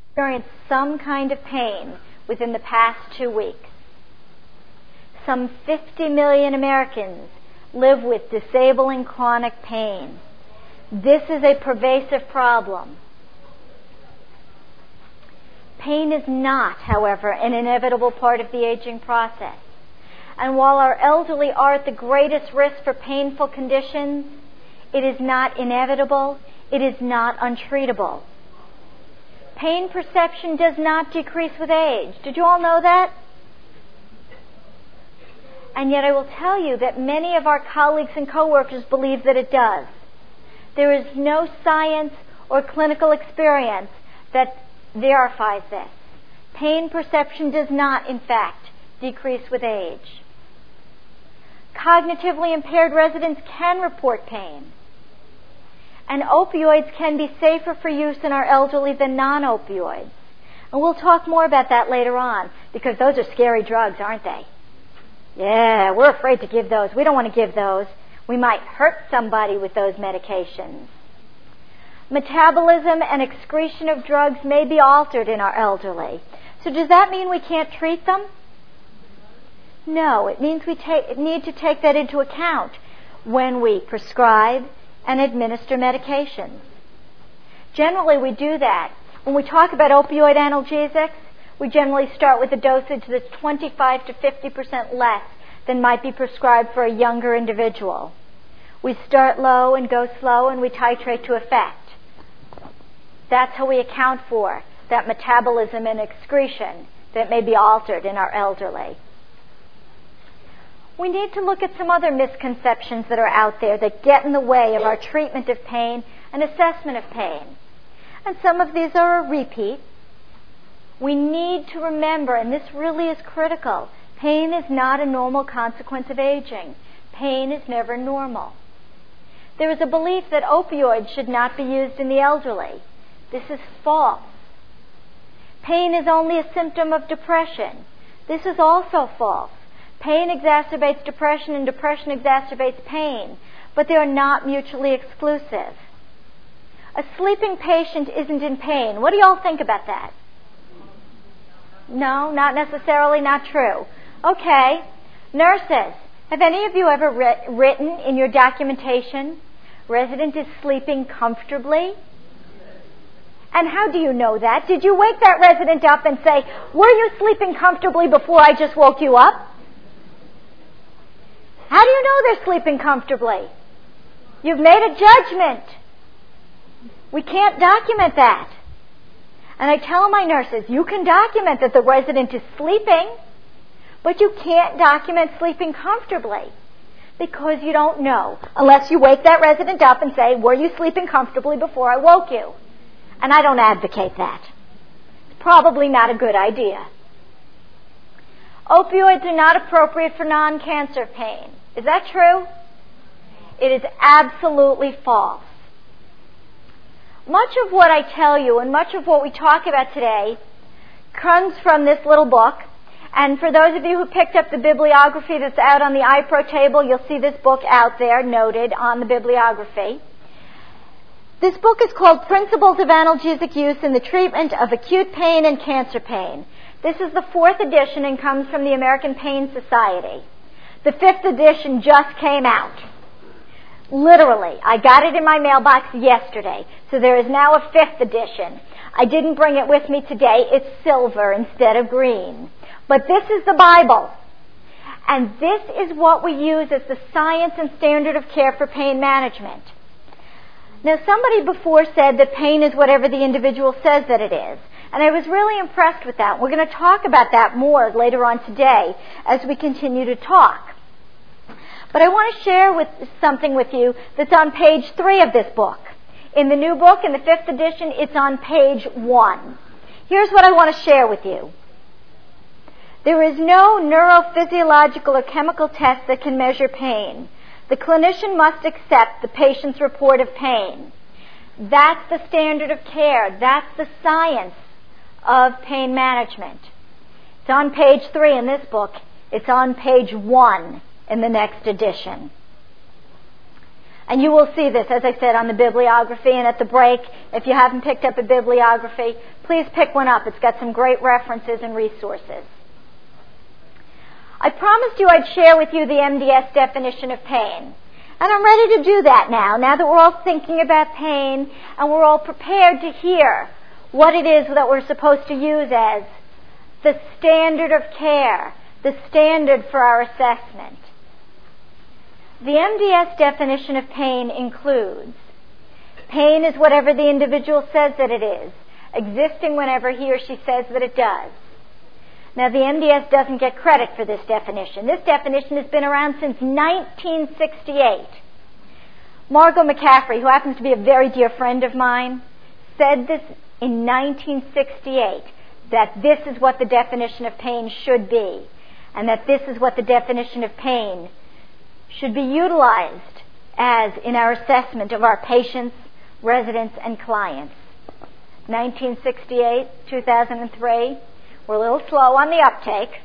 experienced some kind of pain within the past 2 weeks. Some 50 million Americans live with disabling chronic pain. This is a pervasive problem. Pain is not, however, an inevitable part of the aging process. And while our elderly are at the greatest risk for painful conditions, it is not inevitable, it is not untreatable. Pain perception does not decrease with age. Did you all know that? And yet I will tell you that many of our colleagues and coworkers believe that it does. There is no science or clinical experience that verifies this. Pain perception does not, in fact, decrease with age. Cognitively impaired residents can report pain. And opioids can be safer for use in our elderly than non-opioids. And we'll talk more about that later on, because those are scary drugs, aren't they? Yeah, we're afraid to give those. We don't want to give those. We might hurt somebody with those medications. Metabolism and excretion of drugs may be altered in our elderly. So does that mean we can't treat them? No, it means we need to take that into account when we prescribe and administer medications. Generally, we do that. When we talk about opioid analgesics, we generally start with a dosage that's 25 to 50% less than might be prescribed for a younger individual. We start low and go slow, and we titrate to effect. That's how we account for that metabolism and excretion that may be altered in our elderly. We need to look at some other misconceptions that are out there that get in the way of our treatment of pain and assessment of pain. And some of these are a repeat. We need to remember, and this really is critical, pain is not a normal consequence of aging. Pain is never normal. There is a belief that opioids should not be used in the elderly. This is false. Pain is only a symptom of depression. This is also false. Pain exacerbates depression and depression exacerbates pain, but they are not mutually exclusive. A sleeping patient isn't in pain. What do y'all think about that? No, not necessarily, not true. Okay. Nurses, have any of you ever written in your documentation, resident is sleeping comfortably? And how do you know that? Did you wake that resident up and say, were you sleeping comfortably before I just woke you up? How do you know they're sleeping comfortably? You've made a judgment. We can't document that. And I tell my nurses, you can document that the resident is sleeping, but you can't document sleeping comfortably because you don't know unless you wake that resident up and say, were you sleeping comfortably before I woke you? And I don't advocate that. It's probably not a good idea. Opioids are not appropriate for non-cancer pain. Is that true? It is absolutely false. Much of what I tell you and much of what we talk about today comes from this little book. And for those of you who picked up the bibliography that's out on the iPro table, you'll see this book out there noted on the bibliography. This book is called Principles of Analgesic Use in the Treatment of Acute Pain and Cancer Pain. This is the 4th edition and comes from the American Pain Society. The 5th edition just came out. Literally, I got it in my mailbox yesterday, so there is now a 5th edition. I didn't bring it with me today. It's silver instead of green. But this is the Bible. And this is what we use as the science and standard of care for pain management. Now, somebody before said that pain is whatever the individual says that it is. And I was really impressed with that. We're going to talk about that more later on today as we continue to talk. But I want to share something with you that's on page 3 of this book. In the new book, in the 5th edition, it's on page 1. Here's what I want to share with you. There is no neurophysiological or chemical test that can measure pain. The clinician must accept the patient's report of pain. That's the standard of care. That's the science of pain management. It's on page 3 in this book. It's on page 1 in the next edition. And you will see this, as I said, on the bibliography, and at the break, if you haven't picked up a bibliography, please pick one up. It's got some great references and resources. I promised you I'd share with you the MDS definition of pain. And I'm ready to do that now that we're all thinking about pain and we're all prepared to hear what it is that we're supposed to use as the standard of care, the standard for our assessment. The MDS definition of pain includes: pain is whatever the individual says that it is, existing whenever he or she says that it does. Now, the MDS doesn't get credit for this definition. This definition has been around since 1968. Margot McCaffrey, who happens to be a very dear friend of mine, said this in 1968, that this is what the definition of pain should be, and that this is what the definition of pain should be utilized as in our assessment of our patients, residents, and clients. 1968, 2003, we're a little slow on the uptake.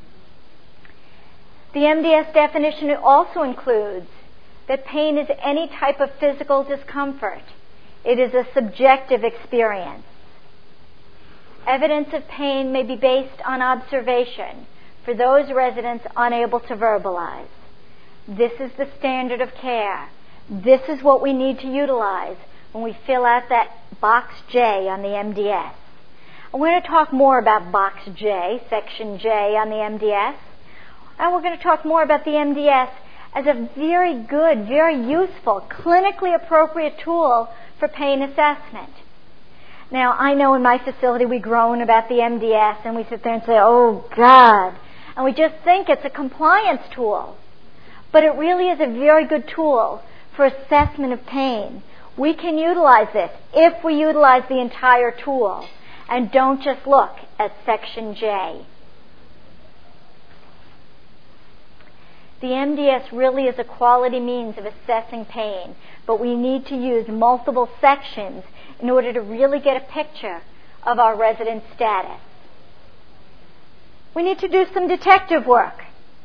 The MDS definition also includes that pain is any type of physical discomfort. It is a subjective experience. Evidence of pain may be based on observation for those residents unable to verbalize. This is the standard of care. This is what we need to utilize when we fill out that box J on the MDS. And we're going to talk more about box J, section J on the MDS. And we're going to talk more about the MDS as a very good, very useful, clinically appropriate tool for pain assessment. Now, I know in my facility we groan about the MDS and we sit there and say, oh, God. And we just think it's a compliance tool. But it really is a very good tool for assessment of pain. We can utilize this if we utilize the entire tool and don't just look at section J. The MDS really is a quality means of assessing pain, but we need to use multiple sections in order to really get a picture of our resident status. We need to do some detective work.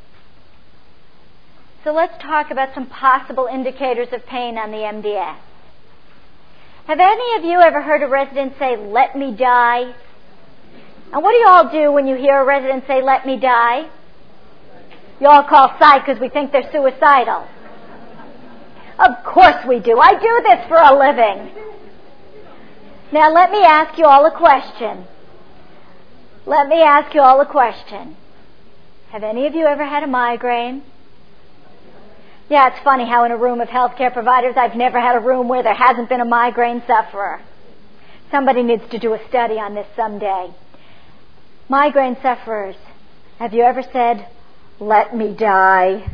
So let's talk about some possible indicators of pain on the MDS. Have any of you ever heard a resident say, "Let me die"? And what do you all do when you hear a resident say, "Let me die"? You all call psych because we think they're suicidal. Of course we do. I do this for a living. Now let me ask you all a question. Have any of you ever had a migraine? Yeah, it's funny how in a room of healthcare providers, I've never had a room where there hasn't been a migraine sufferer. Somebody needs to do a study on this someday. Migraine sufferers, have you ever said, "Let me die"?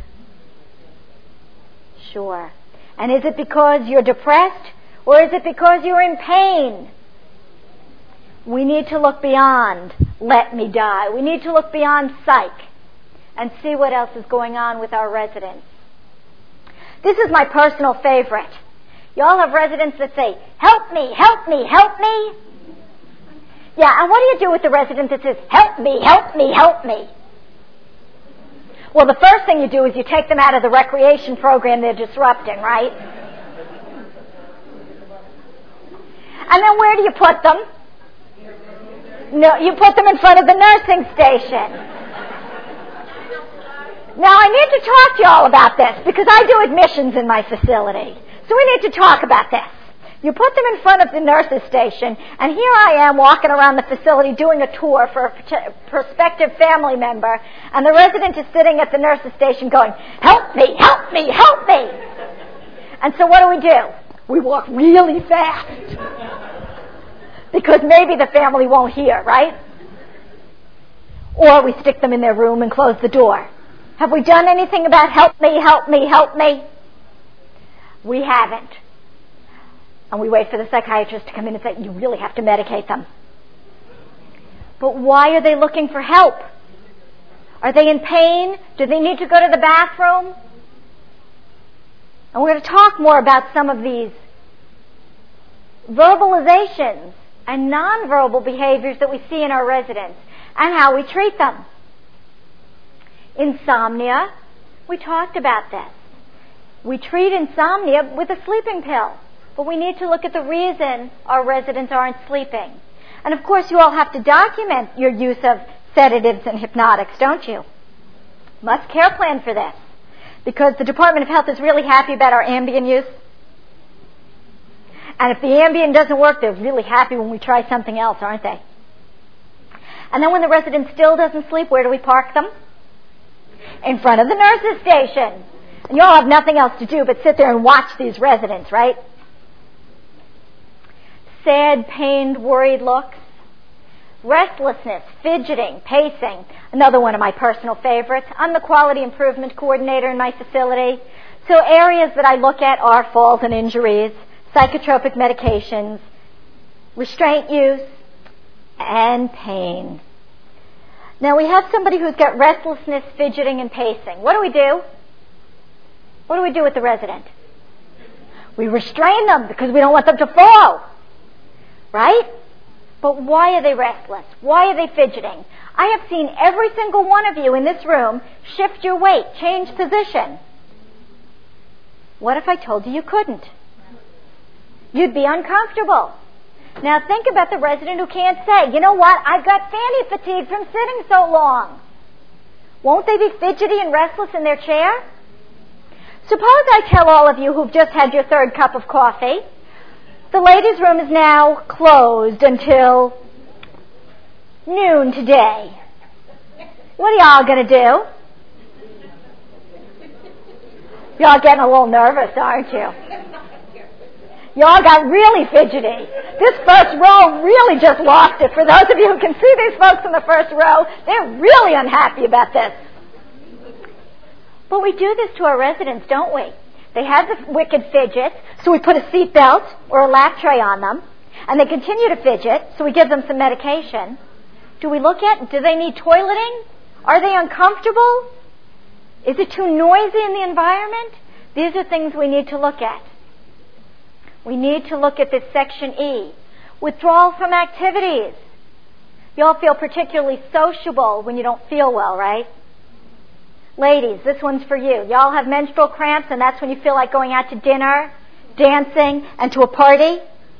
Sure. And is it because you're depressed, or is it because you're in pain? We need to look beyond "let me die." We need to look beyond psych and see what else is going on with our residents. This is my personal favorite. You all have residents that say, "Help me, help me, help me." Yeah, and what do you do with the resident that says, "Help me, help me, help me"? Well, the first thing you do is you take them out of the recreation program they're disrupting, right? And then where do you put them? No, you put them in front of the nursing station. Now, I need to talk to you all about this because I do admissions in my facility. So we need to talk about this. You put them in front of the nurse's station, and here I am walking around the facility doing a tour for a prospective family member, and the resident is sitting at the nurse's station going, "Help me, help me, help me." And so what do? We walk really fast because maybe the family won't hear, right? Or we stick them in their room and close the door. Have we done anything about "help me, help me, help me"? We haven't. And we wait for the psychiatrist to come in and say, "You really have to medicate them." But why are they looking for help? Are they in pain? Do they need to go to the bathroom? And we're going to talk more about some of these verbalizations and nonverbal behaviors that we see in our residents and how we treat them. Insomnia, we talked about this. We treat insomnia with a sleeping pill, but we need to look at the reason our residents aren't sleeping. And of course, you all have to document your use of sedatives and hypnotics, don't you? Must care plan for this, because the Department of Health is really happy about our Ambien use. And if the Ambien doesn't work, they're really happy when we try something else, aren't they? And then when the resident still doesn't sleep, where do we park them? In front of the nurse's station. And you all have nothing else to do but sit there and watch these residents, right? Sad, pained, worried looks. Restlessness, fidgeting, pacing. Another one of my personal favorites. I'm the quality improvement coordinator in my facility. So areas that I look at are falls and injuries, psychotropic medications, restraint use, and pain. Now we have somebody who's got restlessness, fidgeting, and pacing. What do? What do we do with the resident? We restrain them because we don't want them to fall. Right? But why are they restless? Why are they fidgeting? I have seen every single one of you in this room shift your weight, change position. What if I told you you couldn't? You'd be uncomfortable. Now think about the resident who can't say, you know what, I've got fanny fatigue from sitting so long. Won't they be fidgety and restless in their chair? Suppose I tell all of you who've just had your third cup of coffee, the ladies' room is now closed until noon today. What are y'all going to do? Y'all getting a little nervous, aren't you? Y'all got really fidgety. This first row really just lost it. For those of you who can see these folks in the first row, they're really unhappy about this. But we do this to our residents, don't we? They have the wicked fidget, so we put a seat belt or a lap tray on them, and they continue to fidget, so we give them some medication. Do we look at, do they need toileting? Are they uncomfortable? Is it too noisy in the environment? These are things we need to look at. We need to look at this section E. Withdrawal from activities. You all feel particularly sociable when you don't feel well, right? Ladies, this one's for you. Y'all have menstrual cramps, and that's when you feel like going out to dinner, dancing, and to a party?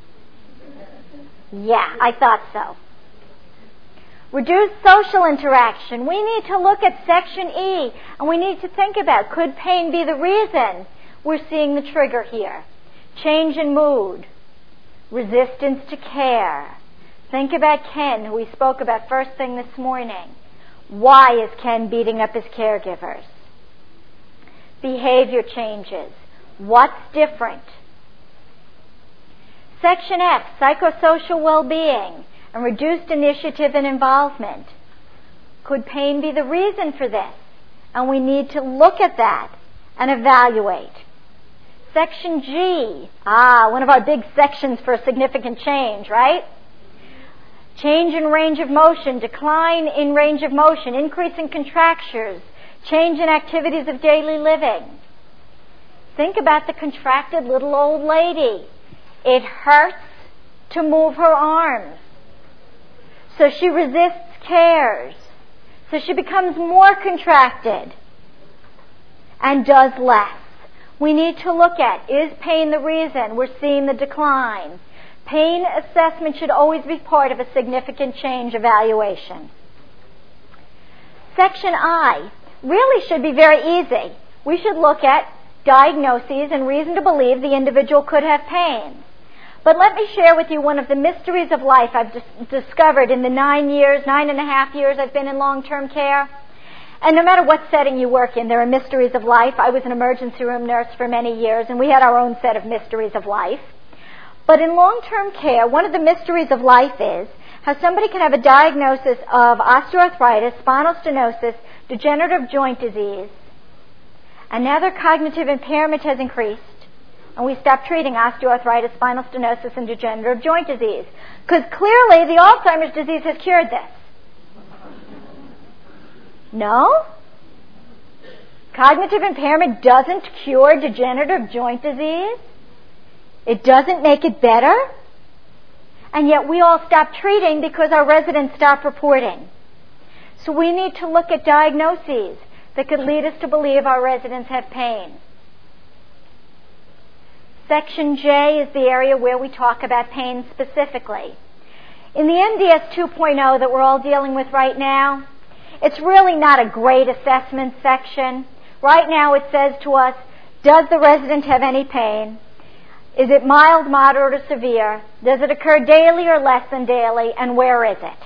Yeah, I thought so. Reduced social interaction. We need to look at section E, and we need to think about, could pain be the reason we're seeing the trigger here? Change in mood. Resistance to care. Think about Ken, who we spoke about first thing this morning. Why is Ken beating up his caregivers? Behavior changes. What's different? Section F, psychosocial well-being and reduced initiative and involvement. Could pain be the reason for this? And we need to look at that and evaluate. Section G, one of our big sections for significant change, right? Change in range of motion, decline in range of motion, increase in contractures, change in activities of daily living. Think about the contracted little old lady. It hurts to move her arms. So she resists cares. So she becomes more contracted and does less. We need to look at, is pain the reason we're seeing the decline? Pain assessment should always be part of a significant change evaluation. Section I really should be very easy. We should look at diagnoses and reason to believe the individual could have pain. But let me share with you one of the mysteries of life I've discovered in the 9.5 years I've been in long-term care. And no matter what setting you work in, there are mysteries of life. I was an emergency room nurse for many years, and we had our own set of mysteries of life. But in long-term care, one of the mysteries of life is how somebody can have a diagnosis of osteoarthritis, spinal stenosis, degenerative joint disease, and now their cognitive impairment has increased, and we stop treating osteoarthritis, spinal stenosis, and degenerative joint disease. Because clearly the Alzheimer's disease has cured this. No? Cognitive impairment doesn't cure degenerative joint disease? It doesn't make it better? And yet we all stop treating because our residents stop reporting. So we need to look at diagnoses that could lead us to believe our residents have pain. Section J is the area where we talk about pain specifically. In the MDS 2.0 that we're all dealing with right now, it's really not a great assessment section. Right now it says to us, does the resident have any pain? Is it mild, moderate, or severe? Does it occur daily or less than daily? And where is it?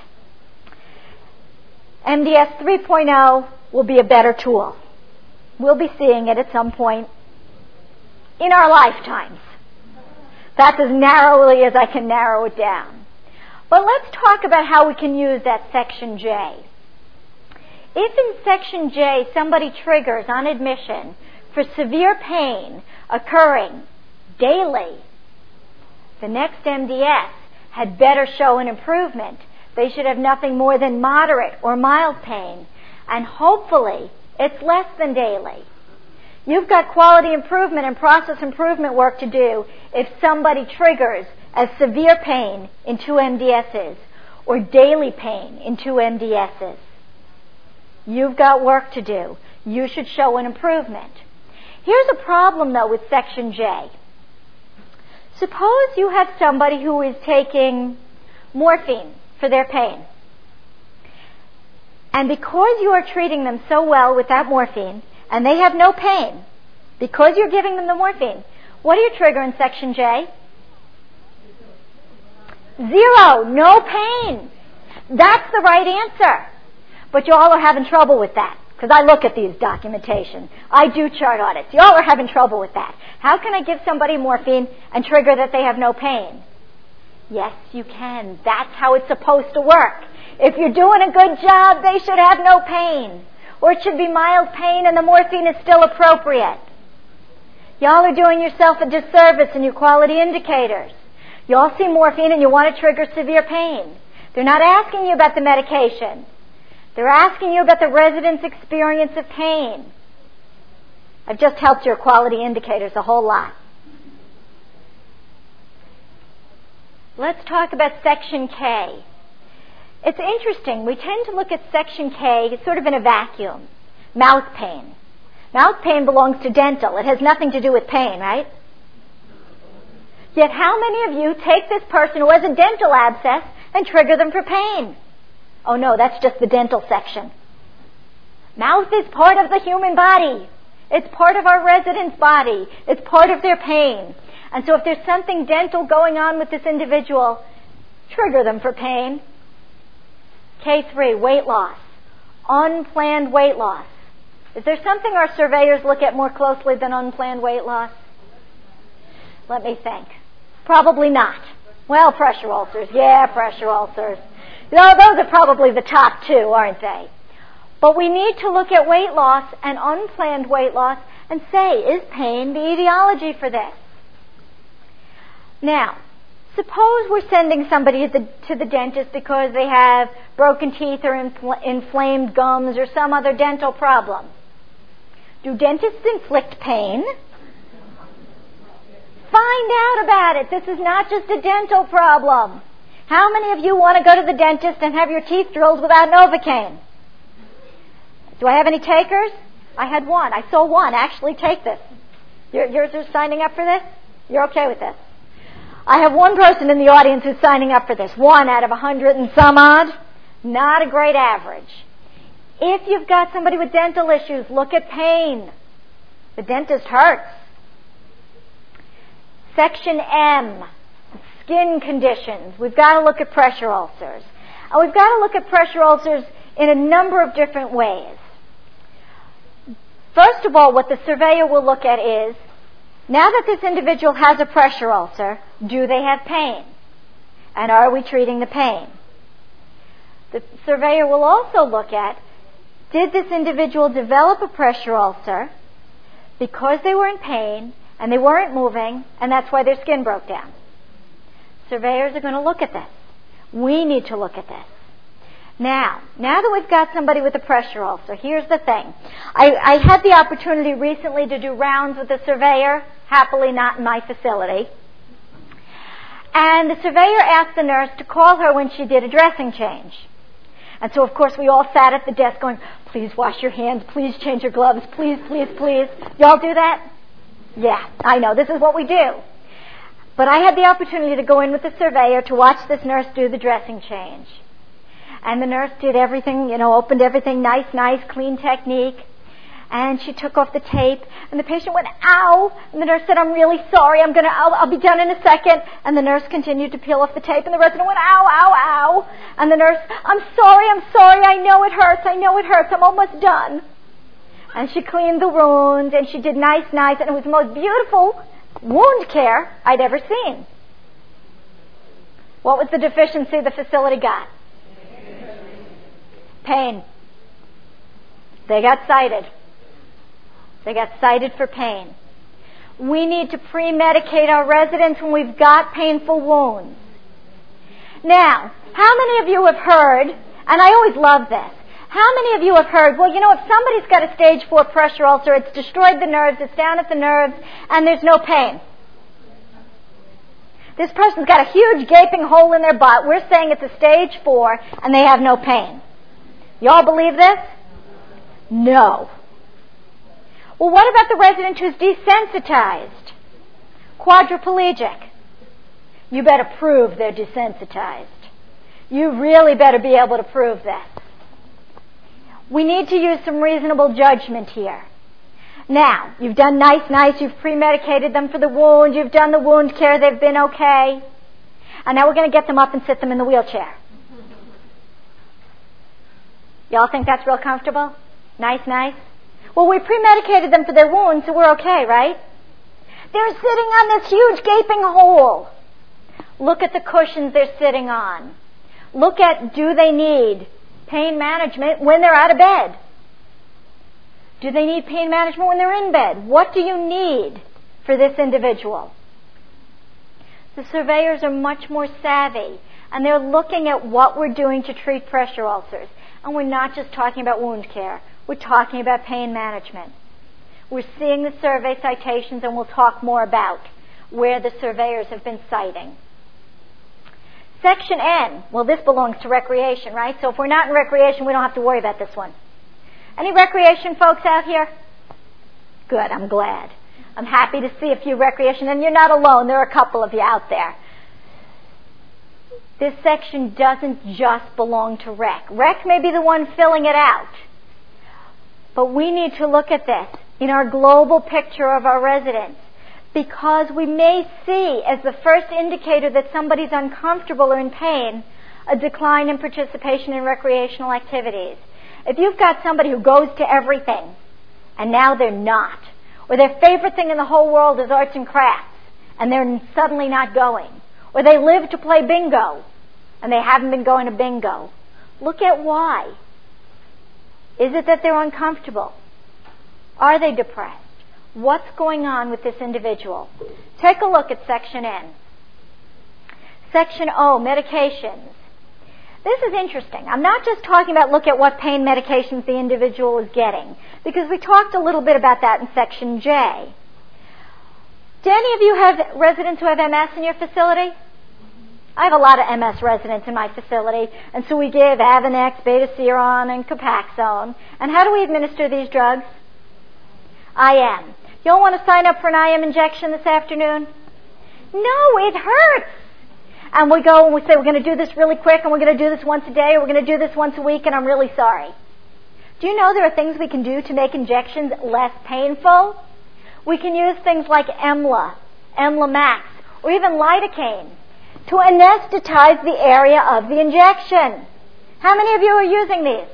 MDS 3.0 will be a better tool. We'll be seeing it at some point in our lifetimes. That's as narrowly as I can narrow it down. But let's talk about how we can use that Section J. If in Section J somebody triggers on admission for severe pain occurring daily, the next MDS had better show an improvement. They should have nothing more than moderate or mild pain, and hopefully it's less than daily. You've got quality improvement and process improvement work to do if somebody triggers as severe pain in 2 MDSs or daily pain in 2 MDSs. You've got work to do. You should show an improvement. Here's a problem, though, with Section J. Suppose you have somebody who is taking morphine for their pain. And because you are treating them so well with that morphine, and they have no pain, because you're giving them the morphine, what do you trigger in Section J? 0, no pain. That's the right answer. But you all are having trouble with that, because I look at these documentation. I do chart audits. You all are having trouble with that. How can I give somebody morphine and trigger that they have no pain? Yes, you can. That's how it's supposed to work. If you're doing a good job, they should have no pain. Or it should be mild pain and the morphine is still appropriate. Y'all are doing yourself a disservice in your quality indicators. Y'all see morphine and you want to trigger severe pain. They're not asking you about the medication. They're asking you about the resident's experience of pain. I've just helped your quality indicators a whole lot. Let's talk about Section K. It's interesting. We tend to look at Section K sort of in a vacuum. Mouth pain. Mouth pain belongs to dental. It has nothing to do with pain, right? Yet how many of you take this person who has a dental abscess and trigger them for pain? Oh no, that's just the dental section. Mouth is part of the human body. It's part of our resident's body. It's part of their pain. And so if there's something dental going on with this individual, trigger them for pain. K3, weight loss. Unplanned weight loss. Is there something our surveyors look at more closely than unplanned weight loss? Let me think. Probably not. Well, pressure ulcers. Yeah, pressure ulcers. No, those are probably the top 2, aren't they? But we need to look at weight loss and unplanned weight loss and say, is pain the etiology for this? Now, suppose we're sending somebody to the dentist because they have broken teeth or inflamed gums or some other dental problem. Do dentists inflict pain? Find out about it. This is not just a dental problem. How many of you want to go to the dentist and have your teeth drilled without Novocaine? Do I have any takers? I had one. I saw one actually take this. Yours are signing up for this? You're okay with this? I have one person in the audience who's signing up for this. 1 out of 100 and some odd. Not a great average. If you've got somebody with dental issues, look at pain. The dentist hurts. Section M, skin conditions. We've got to look at pressure ulcers. And we've got to look at pressure ulcers in a number of different ways. First of all, what the surveyor will look at is, now that this individual has a pressure ulcer, do they have pain? And are we treating the pain? The surveyor will also look at, did this individual develop a pressure ulcer because they were in pain and they weren't moving, and that's why their skin broke down? Surveyors are going to look at this. We need to look at this. Now that we've got somebody with a pressure ulcer, here's the thing. I had the opportunity recently to do rounds with a surveyor, happily not in my facility. And the surveyor asked the nurse to call her when she did a dressing change. And so, of course, we all sat at the desk going, please wash your hands, please change your gloves, please, please, please. Y'all do that? Yeah, I know. This is what we do. But I had the opportunity to go in with the surveyor to watch this nurse do the dressing change. And the nurse did everything, opened everything nice, clean technique. And she took off the tape, and the patient went, ow! And the nurse said, I'm really sorry, I'll be done in a second. And the nurse continued to peel off the tape, and the resident went, ow, ow, ow! And the nurse, I'm sorry, I know it hurts, I'm almost done. And she cleaned the wound, and she did nice, and it was the most beautiful wound care I'd ever seen. What was the deficiency the facility got? Pain. They got cited. They got cited for pain. We need to pre-medicate our residents when we've got painful wounds. Now, how many of you have heard, and I always love this, how many of you have heard, well, if somebody's got a stage 4 pressure ulcer, it's destroyed the nerves, it's down at the nerves, and there's no pain. This person's got a huge gaping hole in their butt. We're saying it's a stage 4, and they have no pain. Y'all believe this? No. Well, what about the resident who's desensitized? Quadriplegic. You better prove they're desensitized. You really better be able to prove this. We need to use some reasonable judgment here. Now, you've done nice, you've pre-medicated them for the wound, you've done the wound care, they've been okay. And now we're going to get them up and sit them in the wheelchair. Y'all think that's real comfortable? Nice. Well, we pre-medicated them for their wounds, so we're okay, right? They're sitting on this huge gaping hole. Look at the cushions they're sitting on. Look at, do they need pain management when they're out of bed? Do they need pain management when they're in bed? What do you need for this individual? The surveyors are much more savvy, and they're looking at what we're doing to treat pressure ulcers. And we're not just talking about wound care. We're talking about pain management. We're seeing the survey citations, and we'll talk more about where the surveyors have been citing. Section N. Well, this belongs to recreation, right? So if we're not in recreation, we don't have to worry about this one. Any recreation folks out here? Good, I'm glad. I'm happy to see a few recreation, and you're not alone. There are a couple of you out there. This section doesn't just belong to rec. Rec may be the one filling it out. But we need to look at this in our global picture of our residents, because we may see as the first indicator that somebody's uncomfortable or in pain, a decline in participation in recreational activities. If you've got somebody who goes to everything and now they're not, or their favorite thing in the whole world is arts and crafts and they're suddenly not going, or they live to play bingo and they haven't been going to bingo, look at why. Is it that they're uncomfortable? Are they depressed? What's going on with this individual? Take a look at Section N. Section O, medications. This is interesting. I'm not just talking about look at what pain medications the individual is getting, because we talked a little bit about that in Section J. Do any of you have residents who have MS in your facility? I have a lot of MS residents in my facility, and so we give Avonex, Betaseron, and Copaxone. And how do we administer these drugs? IM. You all want to sign up for an IM injection this afternoon? No, it hurts. And we go and we say, we're going to do this really quick, and we're going to do this once a day, or we're going to do this once a week, and I'm really sorry. Do you know there are things we can do to make injections less painful? We can use things like EMLA Max, or even lidocaine to anesthetize the area of the injection. How many of you are using these?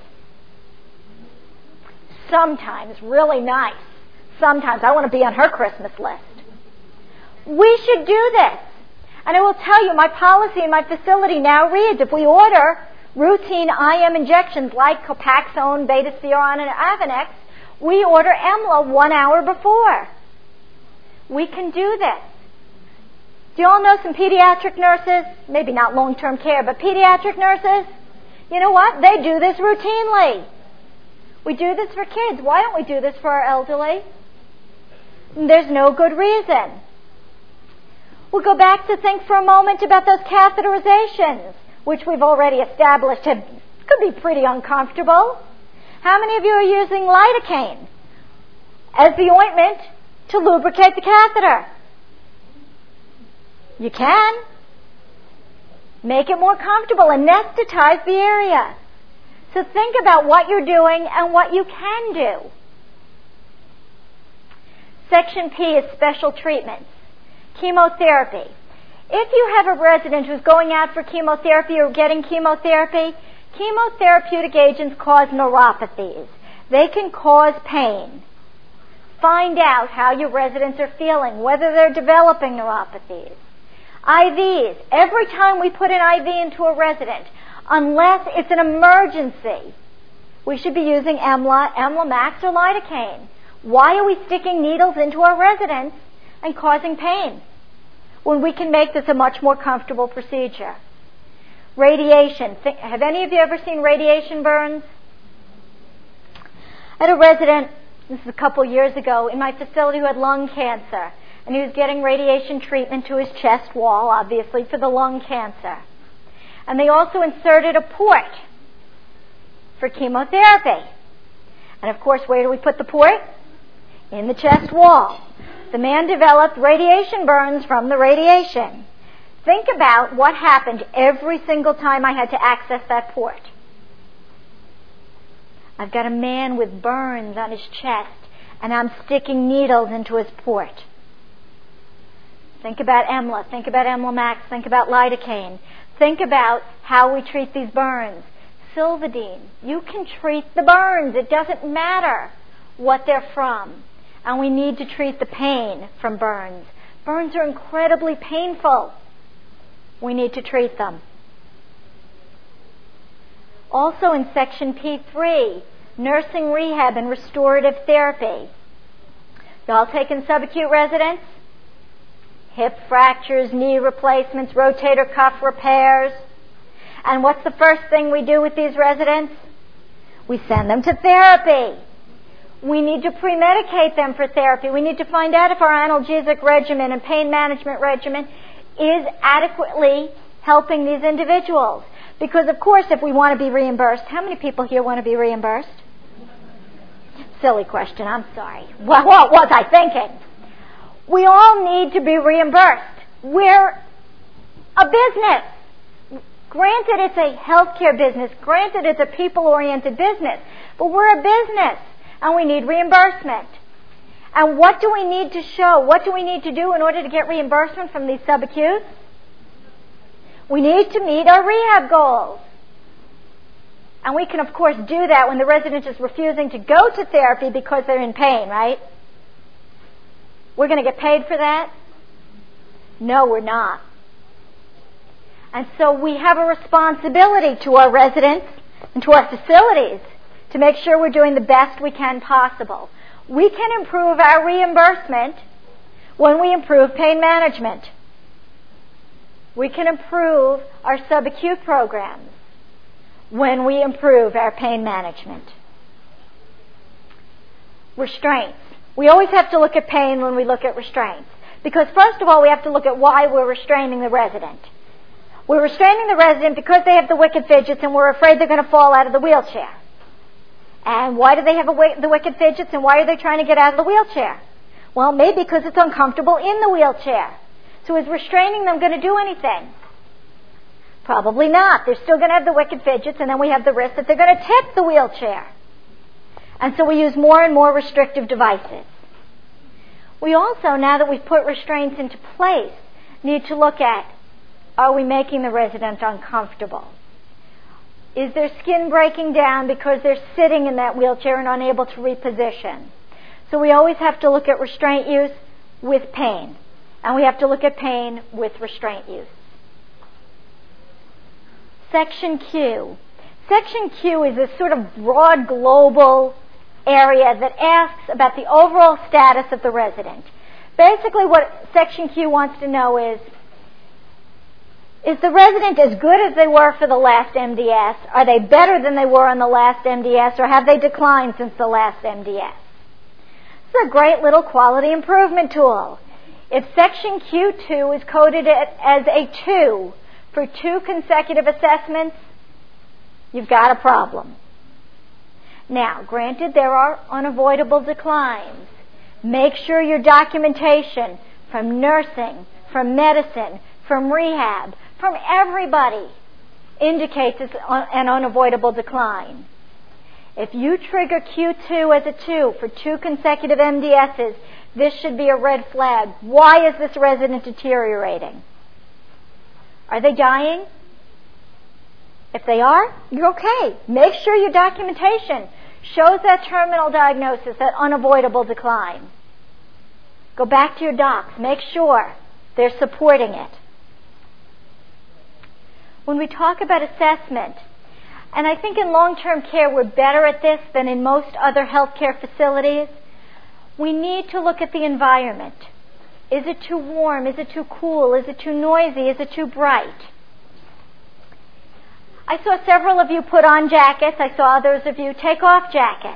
Sometimes, really nice. Sometimes. I want to be on her Christmas list. We should do this. And I will tell you, my policy in my facility now reads, if we order routine IM injections like Copaxone, Betaseron, and Avonex, we order EMLA 1 hour before. We can do this. Do you all know some pediatric nurses? Maybe not long-term care, but pediatric nurses? You know what? They do this routinely. We do this for kids. Why don't we do this for our elderly? There's no good reason. We'll go back to think for a moment about those catheterizations, which we've already established could be pretty uncomfortable. How many of you are using lidocaine as the ointment to lubricate the catheter? You can. Make it more comfortable, anesthetize the area. So think about what you're doing and what you can do. Section P is special treatments. Chemotherapy. If you have a resident who's going out for chemotherapy or getting chemotherapy, chemotherapeutic agents cause neuropathies. They can cause pain. Find out how your residents are feeling, whether they're developing neuropathies. IVs. Every time we put an IV into a resident, unless it's an emergency, we should be using Emlamax or lidocaine. Why are we sticking needles into our residents and causing pain when we can make this a much more comfortable procedure? Radiation. Have any of you ever seen radiation burns? I had a resident, this is a couple years ago, in my facility who had lung cancer, and he was getting radiation treatment to his chest wall, obviously, for the lung cancer. And they also inserted a port for chemotherapy. And of course, where do we put the port? In the chest wall. The man developed radiation burns from the radiation. Think about what happened every single time I had to access that port. I've got a man with burns on his chest, and I'm sticking needles into his port. Think about Emla, think about Emlamax, think about lidocaine. Think about how we treat these burns. Silvadene. You can treat the burns. It doesn't matter what they're from. And we need to treat the pain from burns. Burns are incredibly painful. We need to treat them. Also in section P3, nursing rehab and restorative therapy. Y'all taking subacute residents? Hip fractures, knee replacements, rotator cuff repairs. And what's the first thing we do with these residents? We send them to therapy. We need to pre-medicate them for therapy. We need to find out if our analgesic regimen and pain management regimen is adequately helping these individuals. Because, of course, if we want to be reimbursed, how many people here want to be reimbursed? Silly question, I'm sorry. What was I thinking? We all need to be reimbursed. We're a business. Granted, it's a healthcare business. Granted, it's a people-oriented business. But we're a business, and we need reimbursement. And what do we need to show? What do we need to do in order to get reimbursement from these subacutes? We need to meet our rehab goals. And we can, of course, do that when the resident is refusing to go to therapy because they're in pain, right? We're going to get paid for that? No, we're not. And so we have a responsibility to our residents and to our facilities to make sure we're doing the best we can possible. We can improve our reimbursement when we improve pain management. We can improve our subacute programs when we improve our pain management. Restraints. We always have to look at pain when we look at restraints. Because first of all, we have to look at why we're restraining the resident. We're restraining the resident because they have the wicked fidgets and we're afraid they're going to fall out of the wheelchair. And why do they have the wicked fidgets and why are they trying to get out of the wheelchair? Well, maybe because it's uncomfortable in the wheelchair. So is restraining them going to do anything? Probably not. They're still going to have the wicked fidgets, and then we have the risk that they're going to tip the wheelchair. And so we use more and more restrictive devices. We also, now that we've put restraints into place, need to look at, are we making the resident uncomfortable? Is their skin breaking down because they're sitting in that wheelchair and unable to reposition? So we always have to look at restraint use with pain. And we have to look at pain with restraint use. Section Q. Section Q is a sort of broad global area that asks about the overall status of the resident. Basically what Section Q wants to know is the resident as good as they were for the last MDS? Are they better than they were on the last MDS, or have they declined since the last MDS? It's a great little quality improvement tool. If Section Q2 is coded as a 2 for 2 consecutive assessments, you've got a problem. Now, granted, there are unavoidable declines. Make sure your documentation from nursing, from medicine, from rehab, from everybody, indicates it's an unavoidable decline. If you trigger Q2 as a 2 for 2 consecutive MDSs, this should be a red flag. Why is this resident deteriorating? Are they dying? If they are, you're okay. Make sure your documentation shows that terminal diagnosis, that unavoidable decline. Go back to your docs. Make sure they're supporting it. When we talk about assessment, and I think in long-term care we're better at this than in most other healthcare facilities, we need to look at the environment. Is it too warm? Is it too cool? Is it too noisy? Is it too bright? I saw several of you put on jackets. I saw others of you take off jackets.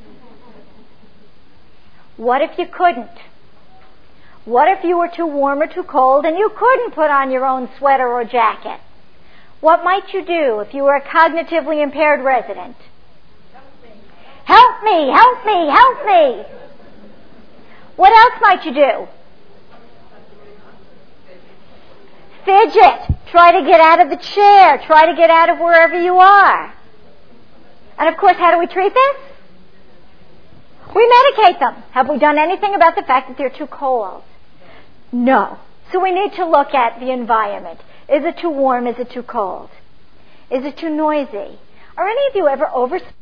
What if you couldn't? What if you were too warm or too cold and you couldn't put on your own sweater or jacket? What might you do if you were a cognitively impaired resident? Help me, help me, help me. What else might you do? Fidget. Try to get out of the chair. Try to get out of wherever you are. And of course, how do we treat this? We medicate them. Have we done anything about the fact that they're too cold? No. So we need to look at the environment. Is it too warm? Is it too cold? Is it too noisy? Are any of you ever overspent